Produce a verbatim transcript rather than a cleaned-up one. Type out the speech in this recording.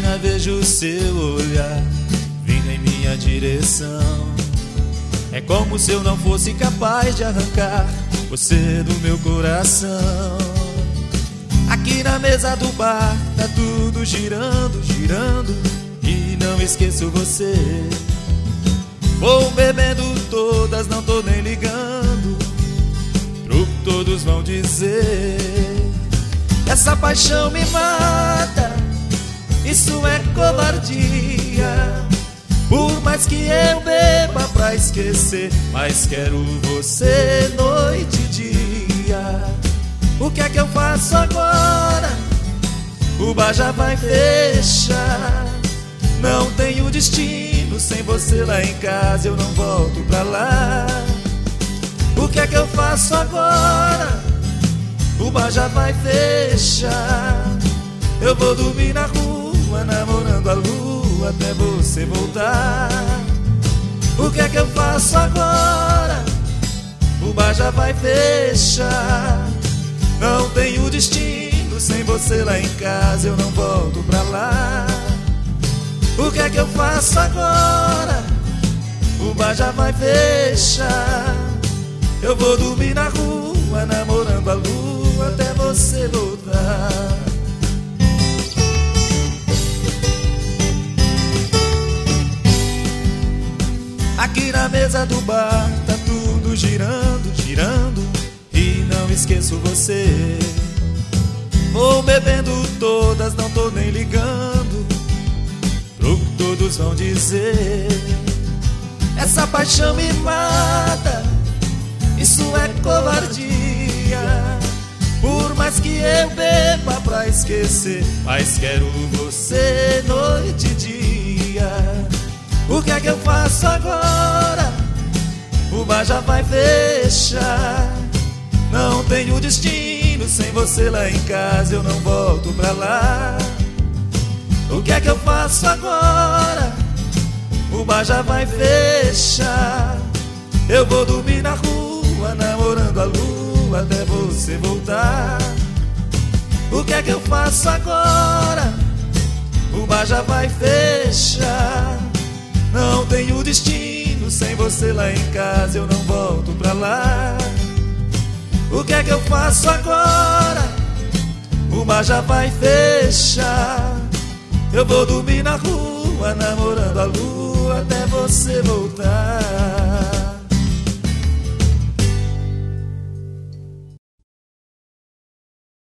esquina vejo o seu olhar vindo em minha direção. É como se eu não fosse capaz de arrancar você do meu coração. Aqui na mesa do bar tá tudo girando, girando, e não esqueço você. Vou bebendo todas, não tô nem ligando pro que todos vão dizer. Essa paixão me mata, isso é covardia. Por mais que eu beba pra esquecer, mas quero você noite e dia. O que é que eu faço agora? O bar já vai fechar. Não tenho destino sem você lá em casa, eu não volto pra lá. O que é que eu faço agora? O bar já vai fechar. Eu vou dormir na rua, namorando a lua até você voltar. O que é que eu faço agora? O bar já vai fechar. Não tenho destino sem você lá em casa, eu não volto pra lá. O que é que eu faço agora? O bar já vai fechar. Eu vou dormir na rua, namorando a lua até você voltar. Aqui na mesa do bar tá tudo girando, girando, e não esqueço você. Vou bebendo todas, não tô nem ligando pro que todos vão dizer. Essa paixão me mata, isso é covardia. Por mais que eu beba pra esquecer, mas quero você noite e dia. O que é que eu faço agora? O bar já vai fechar. Não tenho destino sem você lá em casa, eu não volto pra lá. O que é que eu faço agora? O bar já vai fechar. Eu vou dormir na rua, namorando a lua até você voltar. O que é que eu faço agora? O bar já vai fechar. Não tenho destino sem você lá em casa, eu não volto pra lá. O que é que eu faço agora? O bar já vai fechar. Eu vou dormir na rua, namorando a lua até você voltar.